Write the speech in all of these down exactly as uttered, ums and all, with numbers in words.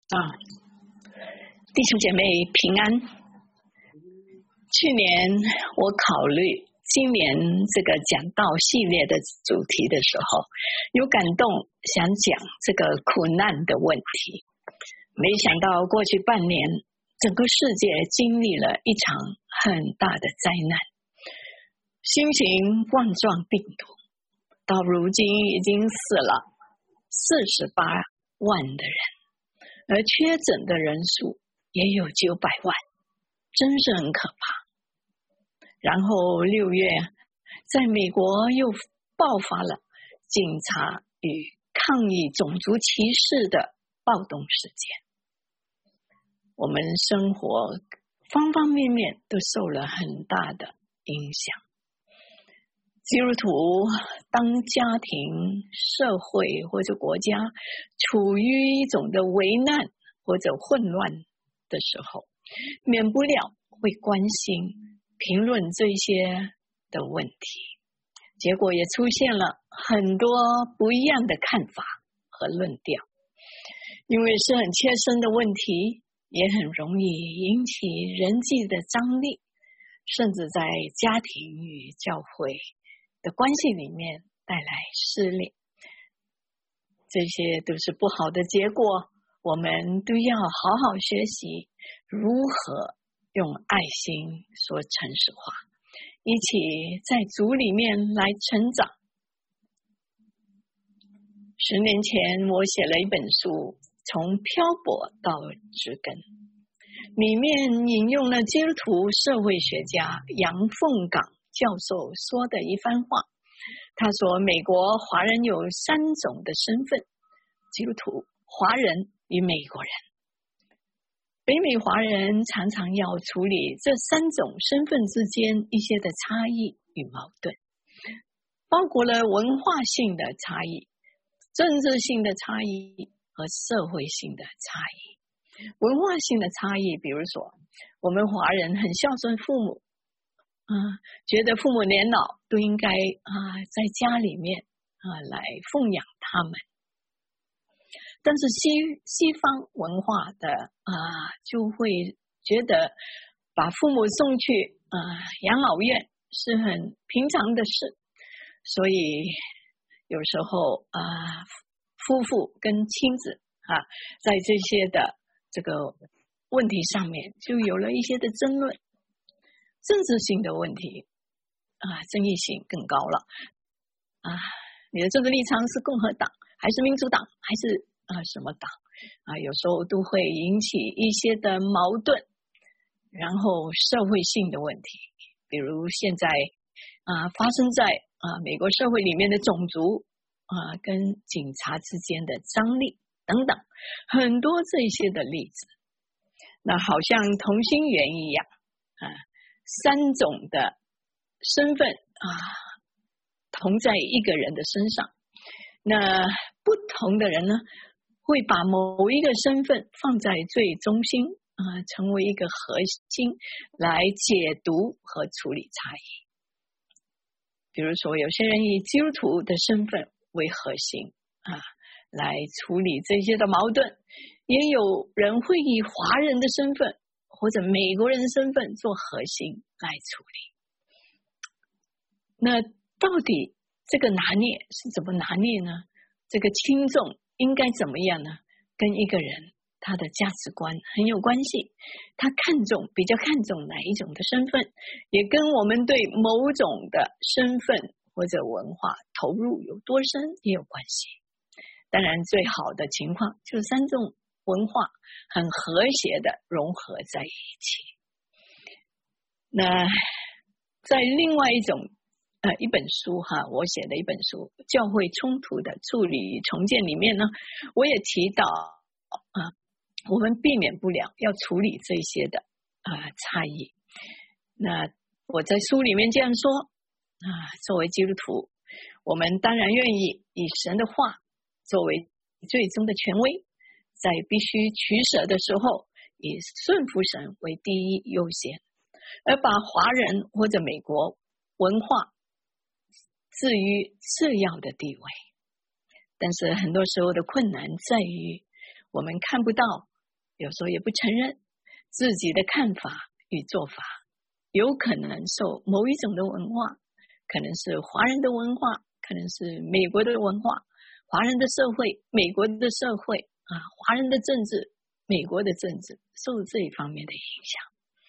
啊，弟兄姐妹平安。去年我考虑今年这个讲道系列的主题的时候，有感动想讲这个苦难的问题。没想到过去半年，整个世界经历了一场很大的灾难，新型冠状病毒到如今已经死了四十八万的人，而确诊的人数也有九百万，真是很可怕。然后六月在美国又爆发了警察与抗议种族歧视的暴动事件，我们生活方方面面都受了很大的影响。基督徒当家庭、社会或者国家处于一种的危难或者混乱的时候，免不了会关心、评论这些的问题，结果也出现了很多不一样的看法和论调。因为是很切身的问题，也很容易引起人际的张力，甚至在家庭与教会的关系里面带来撕裂，这些都是不好的结果。我们都要好好学习如何用爱心说诚实话，一起在主里面来成长。十年前我写了一本书，从漂泊到植根，里面引用了基督徒社会学家杨凤岗教授说的一番话。他说，美国华人有三种的身份：基督徒、华人与美国人。北美华人常常要处理这三种身份之间一些的差异与矛盾，包括了文化性的差异、政治性的差异和社会性的差异。文化性的差异，比如说我们华人很孝顺父母，啊，觉得父母年老都应该啊在家里面啊来奉养他们。但是西西方文化的啊就会觉得把父母送去啊养老院是很平常的事，所以有时候啊夫妇跟亲子啊在这些的这个问题上面就有了一些的争论。政治性的问题啊，争议性更高了啊！你的政治立场是共和党还是民主党还是啊什么党啊？有时候都会引起一些的矛盾。然后社会性的问题，比如现在啊发生在啊美国社会里面的种族啊跟警察之间的张力等等，很多这些的例子。那好像同心圆一样啊。三种的身份啊，同在一个人的身上。那不同的人呢，会把某一个身份放在最中心啊，成为一个核心来解读和处理差异。比如说，有些人以基督徒的身份为核心啊，来处理这些的矛盾；也有人会以华人的身份或者美国人身份做核心来处理。那到底这个拿捏是怎么拿捏呢？这个轻重应该怎么样呢？跟一个人他的价值观很有关系，他看重比较看重哪一种的身份，也跟我们对某种的身份或者文化投入有多深也有关系。当然最好的情况就是三种文化很和谐的融合在一起。那在另外一种呃一本书哈，我写的一本书《教会冲突的处理与重建》里面呢，我也提到啊，我们避免不了要处理这些的啊差异。那我在书里面这样说啊，作为基督徒，我们当然愿意以神的话作为最终的权威，在必须取舍的时候，以顺服神为第一优先，而把华人或者美国文化置于次要的地位。但是很多时候的困难在于，我们看不到有时候也不承认自己的看法与做法，有可能受某一种的文化，可能是华人的文化，可能是美国的文化，华人的社会，美国的社会啊，华人的政治，美国的政治，受这一方面的影响。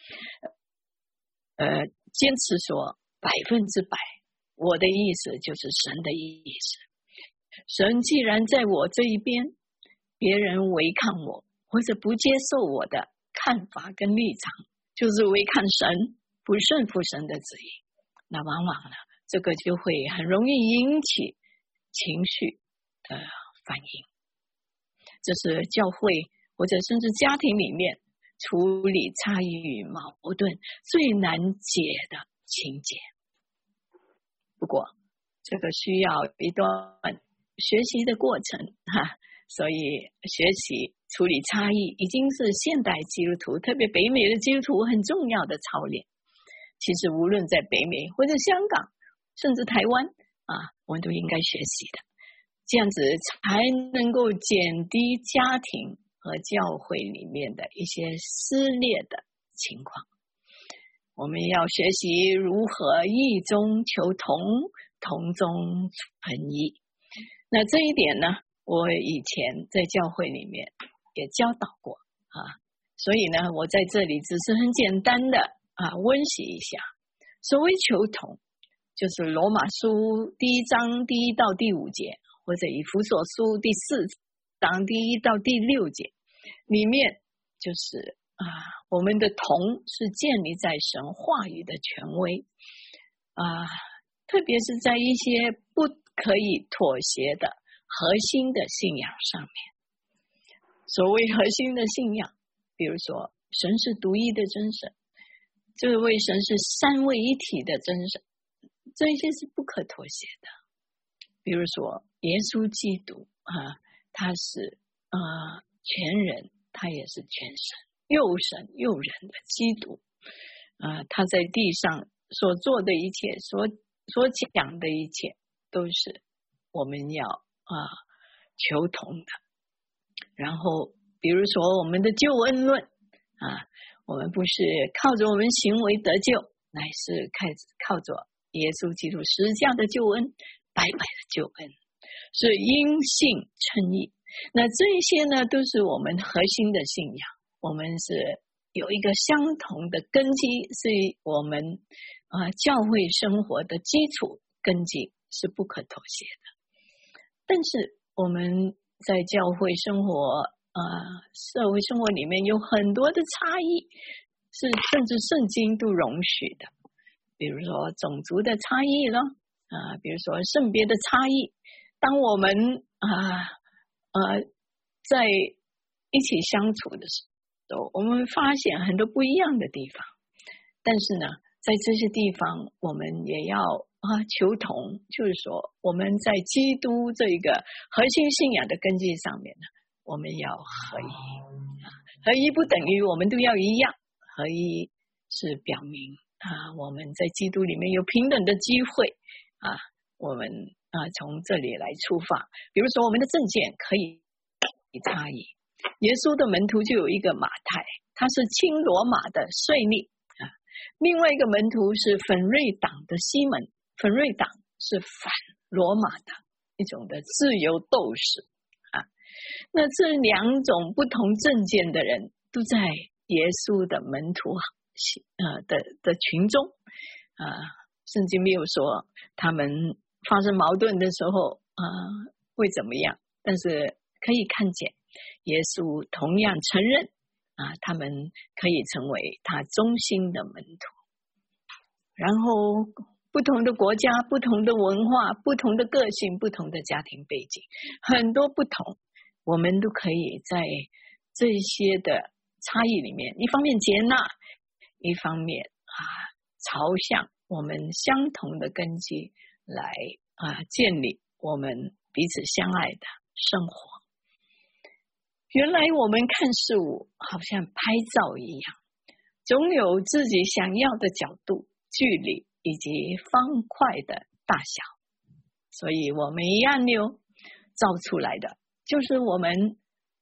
呃，坚持说百分之百，我的意思就是神的意思。神既然在我这一边，别人违抗我或者不接受我的看法跟立场，就是违抗神，不顺服神的旨意，那往往呢，这个就会很容易引起情绪的反应。这是教会或者甚至家庭里面处理差异与矛盾最难解的情节。不过这个需要一段学习的过程哈，所以学习处理差异已经是现代基督徒，特别北美的基督徒很重要的操练。其实无论在北美或者香港甚至台湾啊，我们都应该学习的，这样子才能够减低家庭和教会里面的一些撕裂的情况。我们要学习如何异中求同，同中存异。那这一点呢，我以前在教会里面也教导过啊，所以呢，我在这里只是很简单的啊温习一下。所谓求同，就是罗马书第一章第一到第五节，或者以弗所书第四章第一到第六节里面，就是啊，我们的同是建立在神话语的权威啊，特别是在一些不可以妥协的核心的信仰上面。所谓核心的信仰，比如说神是独一的真神，这位神是三位一体的真神，这些是不可妥协的。比如说耶稣基督啊，他是啊全人，他也是全神，又神又人的基督啊，他在地上所做的一切，所所讲的一切，都是我们要啊求同的。然后比如说我们的救恩论啊，我们不是靠着我们行为得救，乃是靠着耶稣基督十字架的救恩，白白的救恩，是因信称义。那这些呢，都是我们核心的信仰，我们是有一个相同的根基，是我们啊、呃、教会生活的基础根基，是不可妥协的。但是我们在教会生活呃，社会生活里面有很多的差异，是甚至圣经都容许的。比如说种族的差异了啊、呃，比如说性别的差异。当我们啊 呃, 呃在一起相处的时候，我们发现很多不一样的地方。但是呢，在这些地方，我们也要啊求同，就是说我们在基督这个核心信仰的根基上面呢，我们要合一。合一不等于我们都要一样，合一是表明啊我们在基督里面有平等的机会啊，我们啊从这里来出发。比如说我们的政见可以差异，耶稣的门徒就有一个马太，他是亲罗马的税吏啊，另外一个门徒是奮锐党的西门，奮锐党是反罗马的一种的自由斗士啊。那这两种不同政见的人都在耶稣的门徒呃 的, 的群中啊，圣经没有说他们发生矛盾的时候啊会怎么样，但是可以看见耶稣同样承认啊，他们可以成为他忠心的门徒。然后不同的国家，不同的文化，不同的个性，不同的家庭背景，很多不同，我们都可以在这些的差异里面，一方面接纳，一方面啊朝向我们相同的根基来啊建立我们彼此相爱的生活。原来我们看事物好像拍照一样，总有自己想要的角度、距离以及方块的大小，所以我们一按钮照出来的就是我们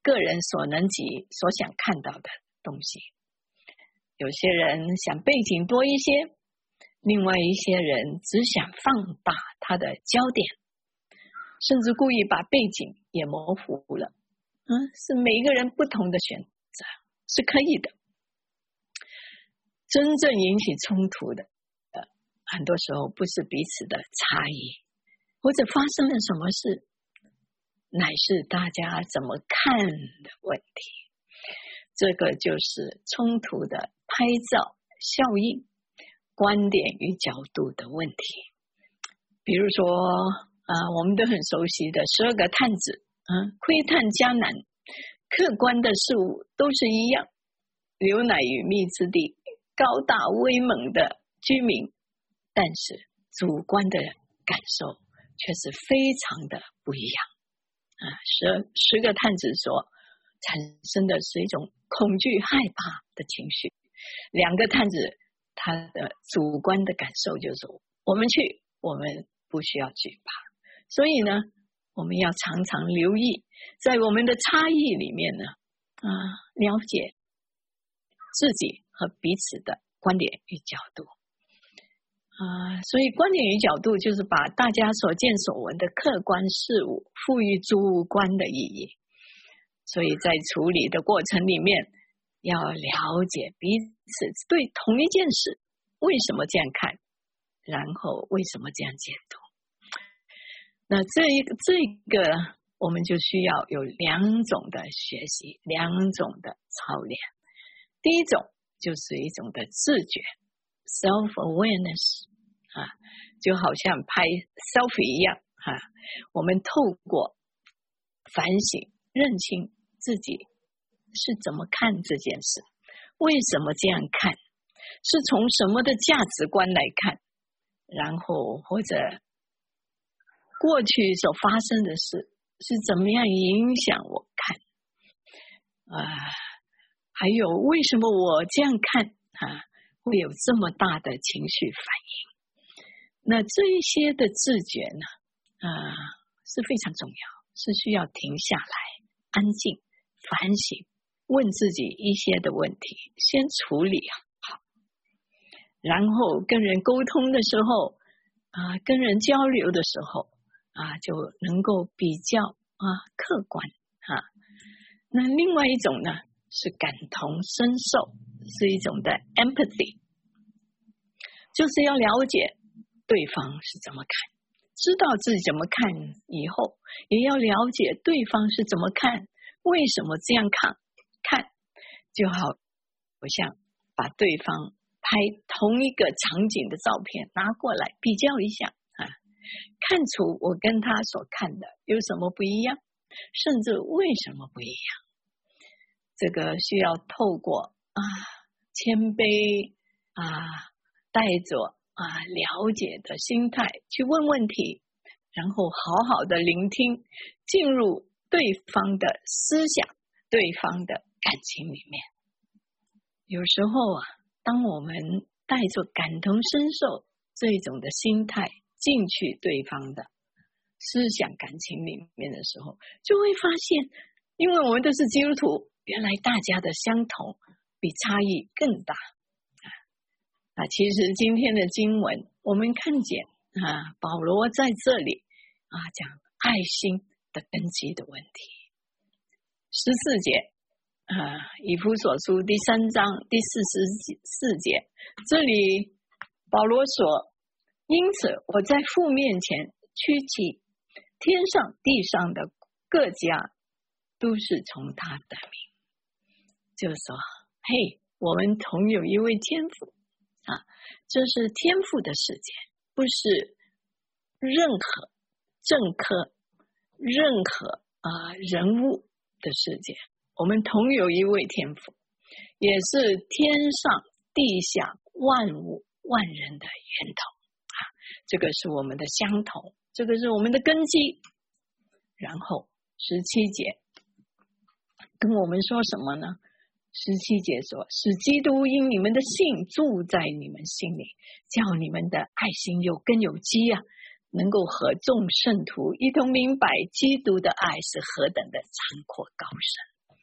个人所能及、所想看到的东西。有些人想背景多一些，另外一些人只想放大他的焦点，甚至故意把背景也模糊了。嗯，是每一个人不同的选择，是可以的。真正引起冲突的，呃，很多时候不是彼此的差异，或者发生了什么事，乃是大家怎么看的问题。这个就是冲突的拍照效应，观点与角度的问题。比如说啊，我们都很熟悉的十二个探子，嗯，窥探迦南，客观的事物都是一样，牛奶与蜜之地，高大威猛的居民，但是主观的感受却是非常的不一样啊。十十个探子所产生的是一种恐惧害怕的情绪，两个探子他的主观的感受就是说，我们去，我们不需要惧怕。所以呢，我们要常常留意，在我们的差异里面呢，啊，了解自己和彼此的观点与角度啊。所以观点与角度就是把大家所见所闻的客观事物赋予主观的意义。所以在处理的过程里面，要了解彼此对同一件事为什么这样看，然后为什么这样解读。那这一个这个我们就需要有两种的学习，两种的操练。第一种就是一种的自觉 self awareness 啊，就好像拍 selfie 一样啊，我们透过反省认清自己是怎么看这件事，为什么这样看，是从什么的价值观来看，然后或者过去所发生的事是怎么样影响我看啊，还有为什么我这样看啊会有这么大的情绪反应。那这一些的自觉呢啊是非常重要，是需要停下来安静反省，问自己一些的问题，先处理好，然后跟人沟通的时候啊，跟人交流的时候啊，就能够比较啊客观啊。那另外一种呢是感同身受，是一种的 empathy， 就是要了解对方是怎么看，知道自己怎么看以后，也要了解对方是怎么看，为什么这样看，看就好像把对方拍同一个场景的照片拿过来比较一下啊，看出我跟他所看的有什么不一样，甚至为什么不一样。这个需要透过啊谦卑啊带着啊了解的心态去问问题，然后好好的聆听，进入对方的思想，对方的感情里面。有时候啊，当我们带着感同身受这种的心态进去对方的思想感情里面的时候，就会发现，因为我们都是基督徒，原来大家的相同比差异更大啊！其实今天的经文我们看见啊，保罗在这里啊讲爱心的根基的问题。十四节啊，以弗所书第三章第四十四节，这里保罗说，因此我在父面前屈膝，天上地上的各家都是从他的名。就是说，嘿，我们同有一位天父啊，这是天父的世界，不是任何政客、任何啊人物的世界。我们同有一位天父，也是天上地下万物万人的源头啊，这个是我们的相同，这个是我们的根基。然后十七节跟我们说什么呢？十七节说，使基督因你们的信住在你们心里，叫你们的爱心有根有基啊，能够和众圣徒一同明白基督的爱是何等的长阔高深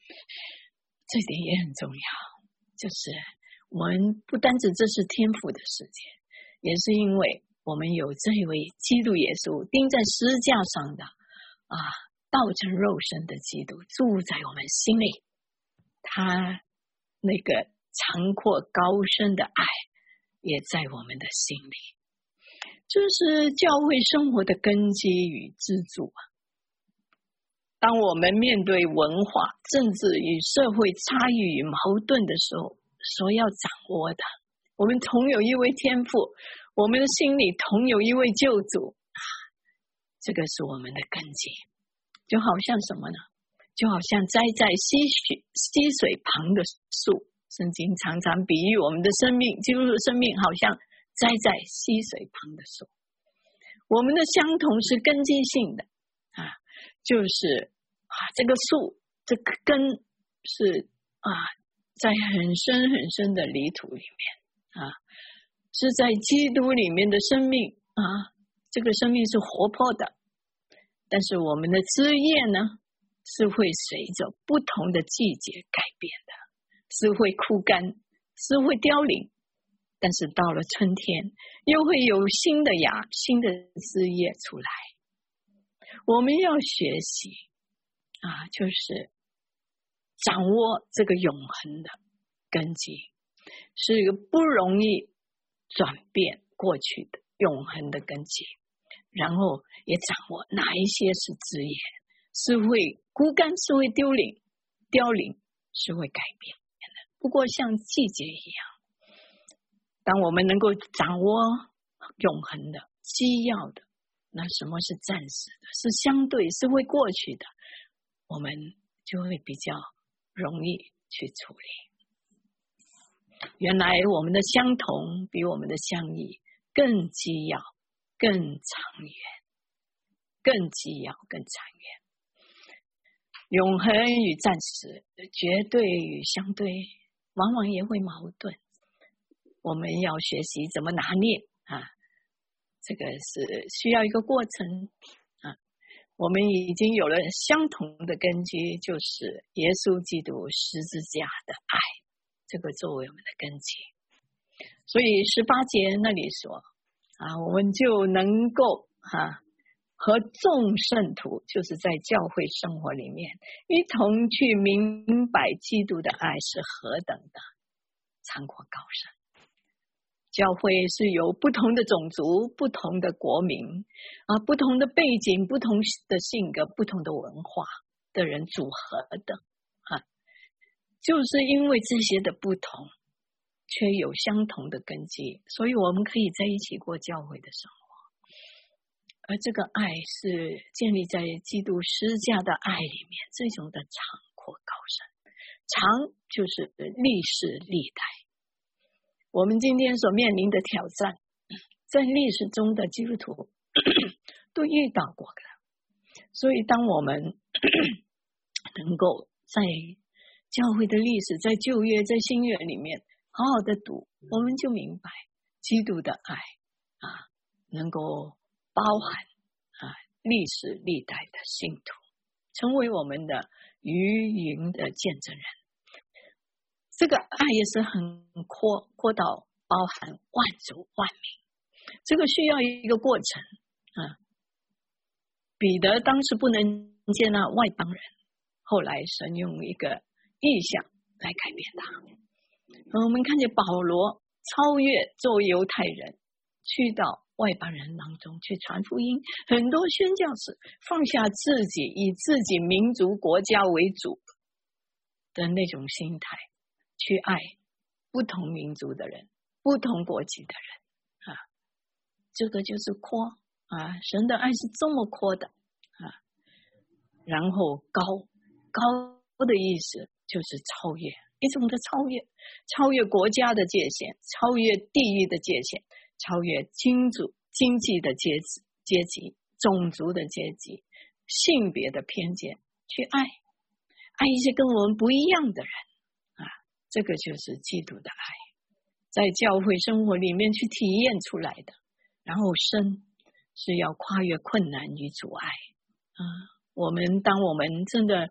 这点也很重要，就是我们不单指这是天父的世界，也是因为我们有这一位基督耶稣钉在十字架上的啊，道成肉身的基督住在我们心里，他那个长阔高深的爱也在我们的心里，这是教会生活的根基与支柱啊。当我们面对文化、政治与社会差异与矛盾的时候，所要掌握的，我们同有一位天父，我们的心里同有一位救主，这个是我们的根基。就好像什么呢？就好像栽在溪水溪水旁的树，圣经常常比喻我们的生命，基督的生命好像栽在溪水旁的树。我们的相同是根基性的啊，就是啊，这个树这个根是啊，在很深很深的泥土里面啊，是在基督里面的生命啊，这个生命是活泼的，但是我们的枝叶呢，是会随着不同的季节改变的，是会枯干，是会凋零，但是到了春天又会有新的芽、新的枝叶出来。我们要学习啊，就是掌握这个永恒的根基，是一个不容易转变过去的永恒的根基，然后也掌握哪一些是枝叶，是会枯干，是会凋零，凋零是会改变的。不过像季节一样，当我们能够掌握永恒的、基要的，那什么是暂时的，是相对，是会过去的，我们就会比较容易去处理。原来我们的相同比我们的相异更基要、更长远，更基要、更长远。永恒与暂时，绝对与相对，往往也会矛盾。我们要学习怎么拿捏啊，这个是需要一个过程啊。我们已经有了相同的根基，就是耶稣基督十字架的爱，这个作为我们的根基。所以十八节那里说啊，我们就能够啊和众圣徒，就是在教会生活里面一同去明白基督的爱是何等的长阔高深。教会是由不同的种族、不同的国民啊、不同的背景、不同的性格、不同的文化的人组合的啊，就是因为这些的不同，却有相同的根基，所以我们可以在一起过教会的生活。而这个爱是建立在基督十字架的爱里面，这种的长阔高深，长就是历世历代。我们今天所面临的挑战，在历史中的基督徒都遇到过的。所以当我们能够在教会的历史，在旧约、在新约里面好好的读，我们就明白基督的爱啊，能够包含啊历史历代的信徒，成为我们的余云的见证人。这个爱也是很扩扩到包含万族万民，这个需要一个过程啊。彼得当时不能接纳外邦人，后来神用一个意象来改变他。我们看见保罗超越做犹太人，去到外邦人当中去传福音，很多宣教士放下自己以自己民族国家为主的那种心态，去爱不同民族的人、不同国籍的人啊，这个就是扩啊，神的爱是这么扩的啊。然后高高的意思就是超越，一种的超越，超越国家的界限，超越地域的界限，超越经济经济的阶级、阶级、种族的阶级、性别的偏见，去爱爱一些跟我们不一样的人啊，这个就是基督的爱，在教会生活里面去体验出来的。然后生是要跨越困难与阻碍啊。我们当我们真的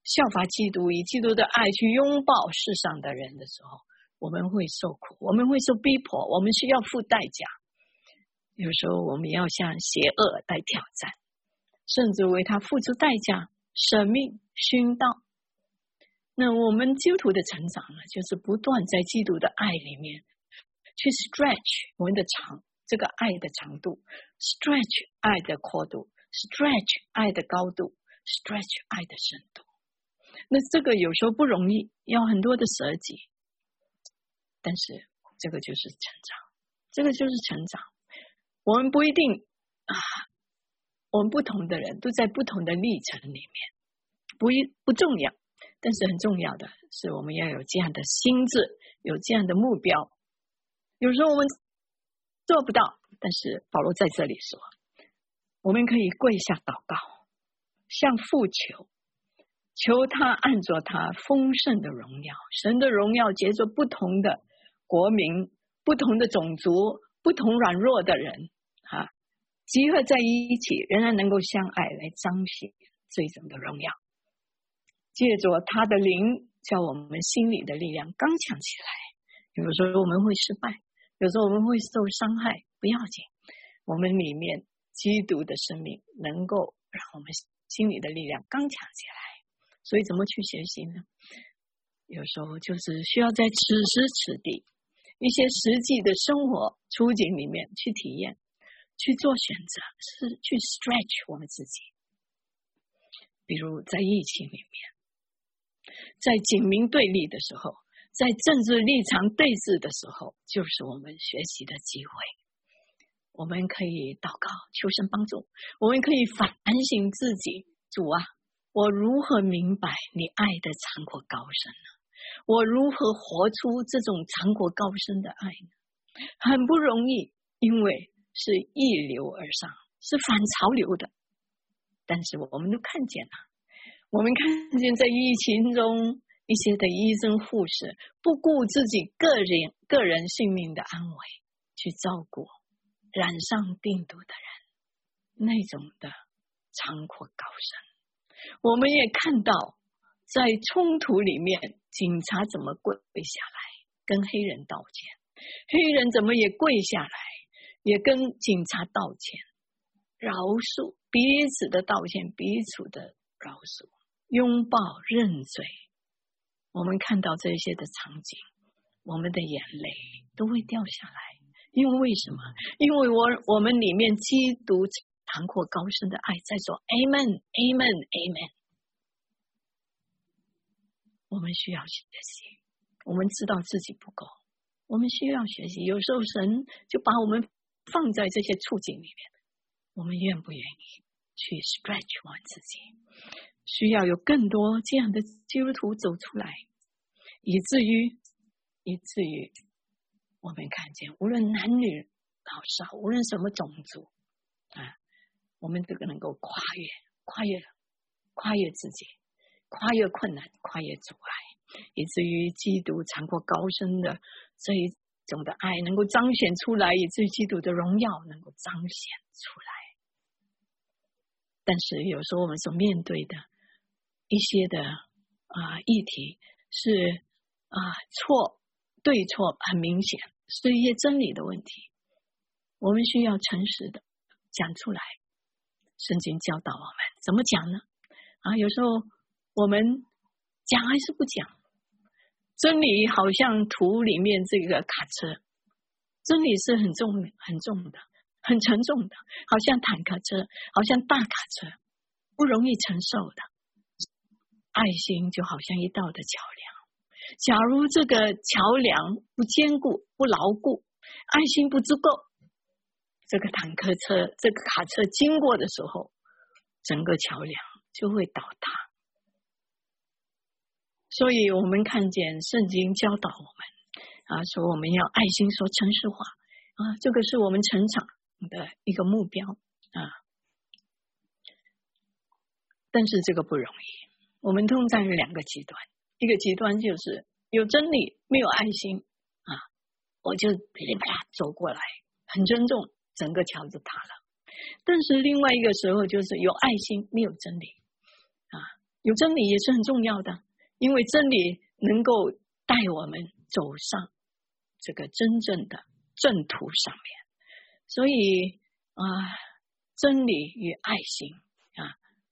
效法基督，以基督的爱去拥抱世上的人的时候，我们会受苦，我们会受逼迫，我们需要付代价。有时候我们要向邪恶来挑战，甚至为他付出代价，舍命殉道。那我们基督徒的成长呢，就是不断在基督的爱里面去 stretch 我们的长，这个爱的长度， stretch 爱的阔度， stretch 爱的高度， stretch 爱的深度。那这个有时候不容易，要很多的舍己，但是这个就是成长，这个就是成长。我们不一定啊，我们不同的人都在不同的历程里面，不一不重要，但是很重要的是我们要有这样的心智，有这样的目标。有时候我们做不到，但是保罗在这里说，我们可以跪下祷告，向父求，求他按着他丰盛的荣耀，神的荣耀借着不同的国民，不同的种族，不同软弱的人啊，集合在一起，仍然能够相爱，来彰显这种的荣耀。借着他的灵，叫我们心里的力量刚强起来。有时候我们会失败，有时候我们会受伤害，不要紧，我们里面基督的生命能够让我们心里的力量刚强起来。所以怎么去学习呢？有时候就是需要在此时此地一些实际的生活处境里面去体验，去做选择，是去 stretch 我们自己。比如在疫情里面，在警民对立的时候，在政治立场对峙的时候，就是我们学习的机会。我们可以祷告求神帮助，我们可以反省自己，主啊，我如何明白你爱的长阔高深呢？我如何活出这种长阔高深的爱呢？很不容易，因为是逆流而上，是反潮流的。但是我们都看见了，我们看见在疫情中一些的医生护士不顾自己个人个人性命的安危，去照顾染上病毒的人，那种的长阔高深。我们也看到在冲突里面，警察怎么跪下来跟黑人道歉，黑人怎么也跪下来也跟警察道歉，饶恕彼此的道歉，彼此的饶恕，拥抱认罪。我们看到这些的场景，我们的眼泪都会掉下来。因为为什么？因为我我们里面基督长阔高深的爱在说 Amen Amen Amen。 我们需要学习，我们知道自己不够，我们需要学习。有时候神就把我们放在这些处境里面，我们愿不愿意去 stretch 我自己？需要有更多这样的基督徒走出来，以至于以至于我们看见无论男女老少，无论什么种族啊，我们这个能够跨越跨越跨越自己，跨越困难，跨越阻碍，以至于基督长阔高深的这一种的爱能够彰显出来，以至于基督的荣耀能够彰显出来。但是有时候我们所面对的一些的啊、呃、议题是啊、呃、错对错很明显，是一些真理的问题，我们需要诚实的讲出来。圣经教导我们怎么讲呢？啊，有时候我们讲还是不讲？真理好像图里面这个卡车，真理是很重很重的，很沉重的，好像坦克车，好像大卡车，不容易承受的。爱心就好像一道的桥梁，假如这个桥梁不坚固不牢固，爱心不足够，这个坦克车这个卡车经过的时候，整个桥梁就会倒塌。所以我们看见圣经教导我们啊，说我们要爱心说诚实话啊，这个是我们成长的一个目标啊。但是这个不容易，我们通常有两个极端，一个极端就是有真理没有爱心啊，我就噼里啪啦走过来，很尊重，整个桥就塌了。但是另外一个时候就是有爱心没有真理啊， 有真理也是很重要的，因为真理能够带我们走上这个真正的正途上面。所以啊，真理与爱心啊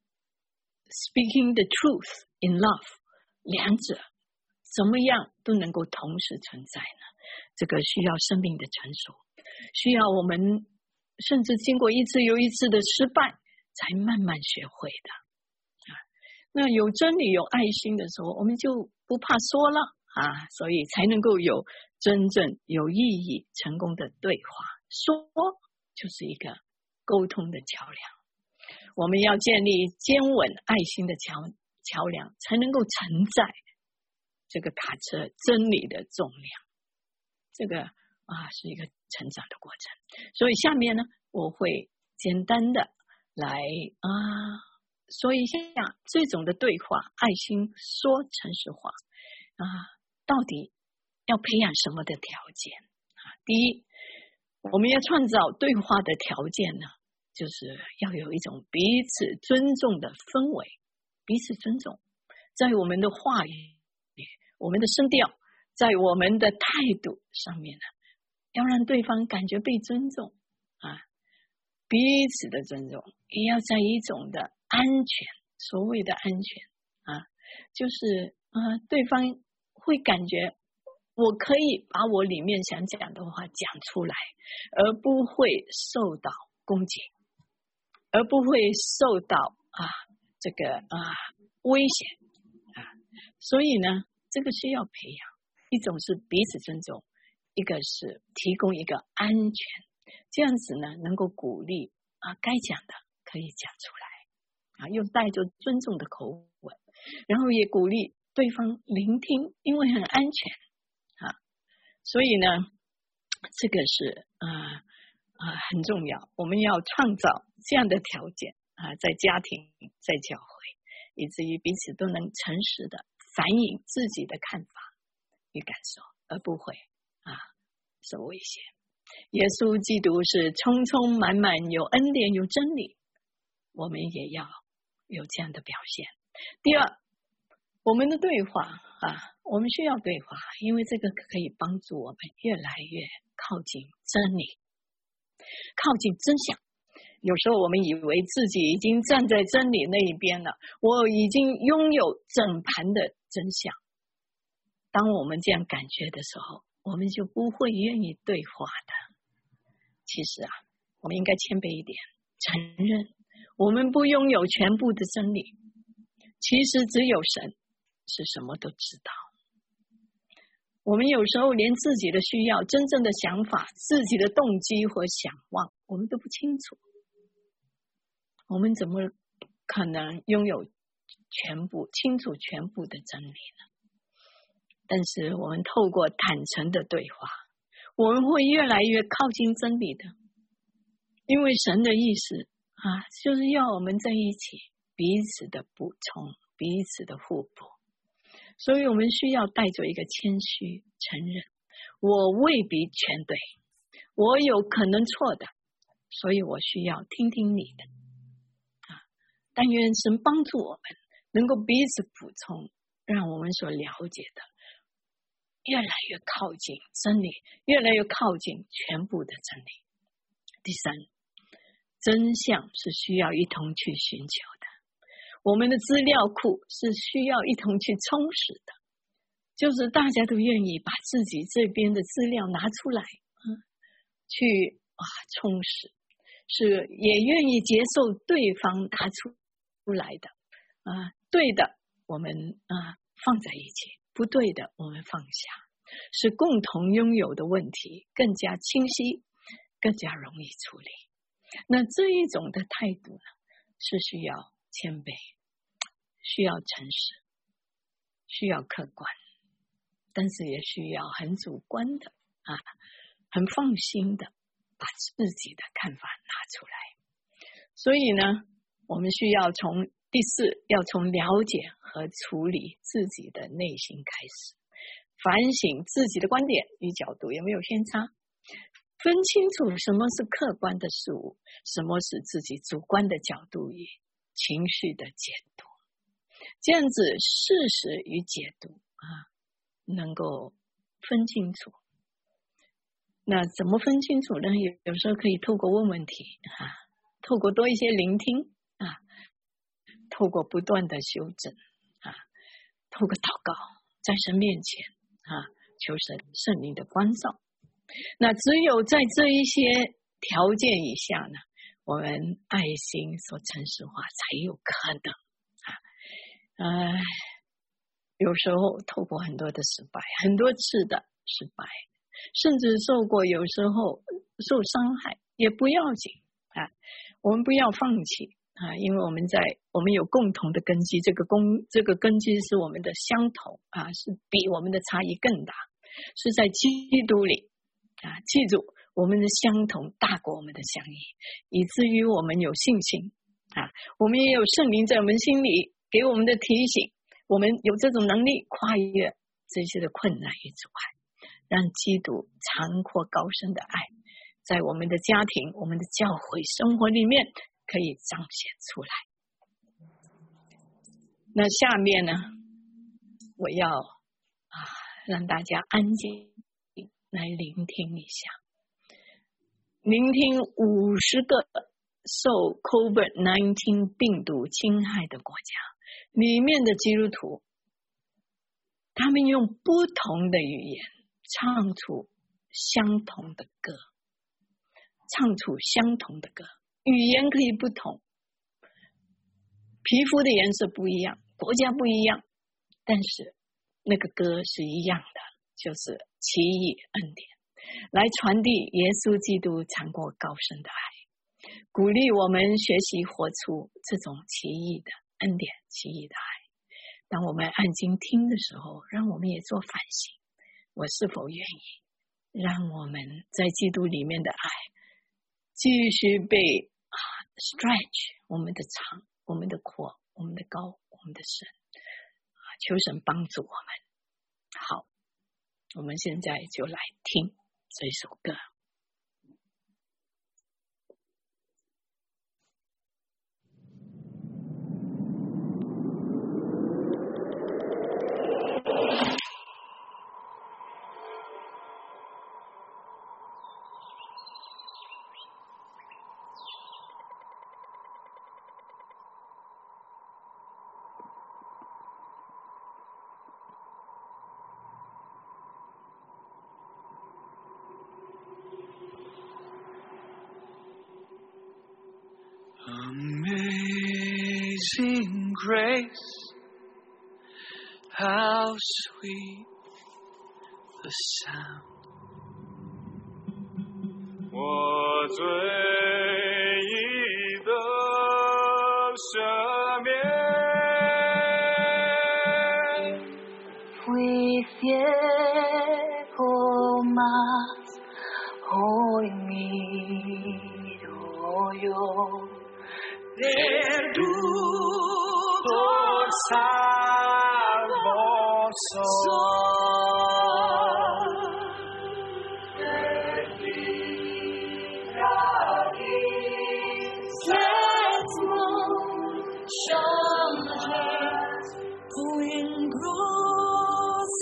，speaking the truth in love， 两者怎么样都能够同时存在呢？这个需要生命的成熟，需要我们甚至经过一次又一次的失败，才慢慢学会的。啊，那有真理有爱心的时候，我们就不怕说了啊，所以才能够有真正有意义、成功的对话。说就是一个沟通的桥梁，我们要建立坚稳爱心的桥桥梁，才能够承载这个卡车真理的重量。这个啊是一个成长的过程。所以下面呢，我会简单的来啊说一下这种的对话，爱心说诚实话啊，到底要培养什么的条件啊？第一，我们要创造对话的条件呢，就是要有一种彼此尊重的氛围，彼此尊重，在我们的话语、我们的声调，在我们的态度上面呢，要让对方感觉被尊重啊，彼此的尊重，也要在一种的安全，所谓的安全啊，就是啊，对方会感觉我可以把我里面想讲的话讲出来，而不会受到攻击，而不会受到啊这个啊危险啊，所以呢，这个需要培养。一种是彼此尊重，一个是提供一个安全，这样子呢，能够鼓励啊该讲的可以讲出来啊，又带着尊重的口吻，然后也鼓励对方聆听，因为很安全。所以呢，这个是啊啊、呃呃、很重要，我们要创造这样的条件啊、呃，在家庭、在教会，以至于彼此都能诚实的反映自己的看法与感受，而不会啊受威胁。耶稣基督是充充满满有恩典有真理，我们也要有这样的表现。第二，我们的对话啊，我们需要对话，因为这个可以帮助我们越来越靠近真理，靠近真相。有时候我们以为自己已经站在真理那一边了，我已经拥有整盘的真相。当我们这样感觉的时候，我们就不会愿意对话的。其实啊，我们应该谦卑一点，承认我们不拥有全部的真理，其实只有神是什么都知道。我们有时候连自己的需要、真正的想法、自己的动机和想望，我们都不清楚。我们怎么可能拥有全部、清楚全部的真理呢？但是我们透过坦诚的对话，我们会越来越靠近真理的。因为神的意思啊，就是要我们在一起，彼此的补充，彼此的互补。所以我们需要带着一个谦虚，承认我未必全对，我有可能错的，所以我需要听听你的啊。但愿神帮助我们能够彼此补充，让我们所了解的越来越靠近真理，越来越靠近全部的真理。第三，真相是需要一同去寻求的，我们的资料库是需要一同去充实的，就是大家都愿意把自己这边的资料拿出来，嗯，去啊充实，是也愿意接受对方拿出来的啊，对的我们啊放在一起，不对的我们放下，使共同拥有的问题更加清晰，更加容易处理。那这一种的态度呢，是需要谦卑，需要诚实，需要客观，但是也需要很主观的啊，很放心的把自己的看法拿出来。所以呢，我们需要从第四，要从了解和处理自己的内心开始，反省自己的观点与角度有没有偏差，分清楚什么是客观的事物，什么是自己主观的角度与情绪的解读。 这样子事实与解读啊，能够分清楚。那怎么分清楚呢？有有时候可以透过问问题啊，透过多一些聆听啊，透过不断的修正啊，透过祷告，在神面前啊，求神圣灵的关照。那只有在这一些条件以下呢，我们爱心所诚实化才有可能啊。呃，有时候透过很多的失败，很多次的失败，甚至受过有时候受伤害，也不要紧啊，我们不要放弃啊，因为我们在我们有共同的根基，这个共这个根基是我们的相同啊，是比我们的差异更大，是在基督里啊。记住，我们的相同大过我们的相异，以至于我们有信心啊，我们也有圣灵在我们心里给我们的提醒，我们有这种能力跨越这些的困难与阻碍，让基督长阔高深的爱在我们的家庭、我们的教会生活里面可以彰显出来。那下面呢，我要啊让大家安静来聆听一下，聆听五十个受 COVID 十九 病毒侵害的国家里面的基督徒，他们用不同的语言唱出相同的歌，唱出相同的歌，语言可以不同，皮肤的颜色不一样，国家不一样，但是那个歌是一样的，就是奇异恩典，来传递耶稣基督长过高深的爱，鼓励我们学习活出这种奇异的恩典，奇异的爱。当我们按经听的时候，让我们也做反省，我是否愿意让我们在基督里面的爱继续被啊 stretch 我们的长，我们的阔，我们的高，我们的深啊，求神帮助我们。好，我们现在就来听这首歌。 Amazing grace, how sweet the sound. 我罪已得赦免 With Yehova mas hoy miro yo perduto salvo soy. Let's motion in gross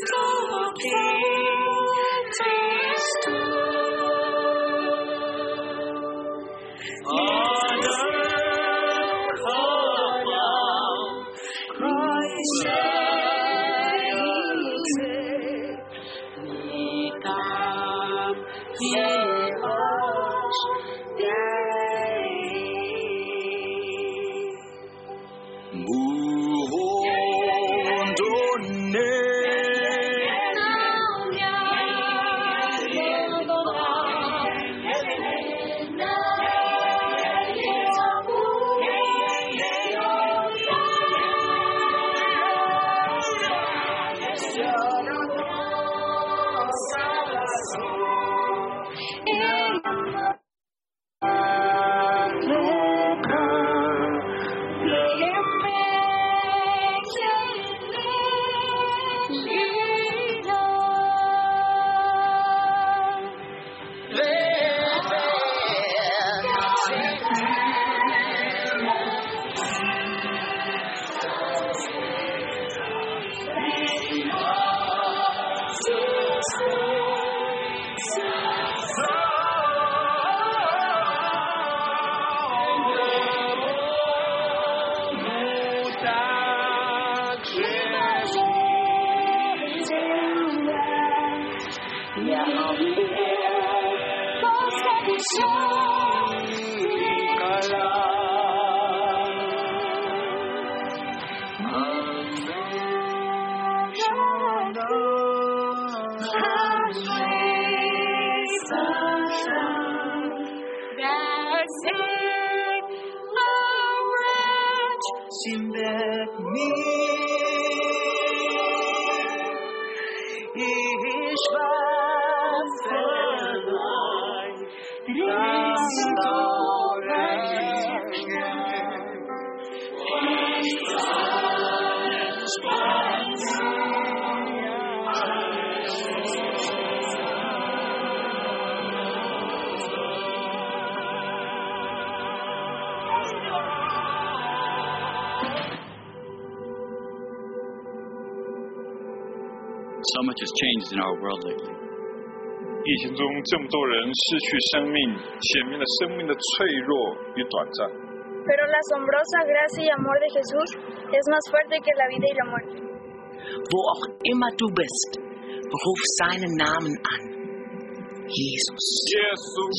So much has changed in our world lately. 疫情中这么多人失去生命，显明了生命的脆弱与短暂。 Pero la asombrosa gracia y amor de Jesús es más fuerte que la vida y la muerte. Wo auch immer du bist, ruf seinen Namen an. Jesus. Jesus.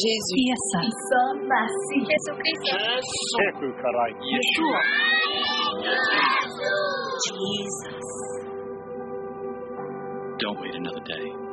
Jesucristo. Yeshua. Jesus. Don't wait another day.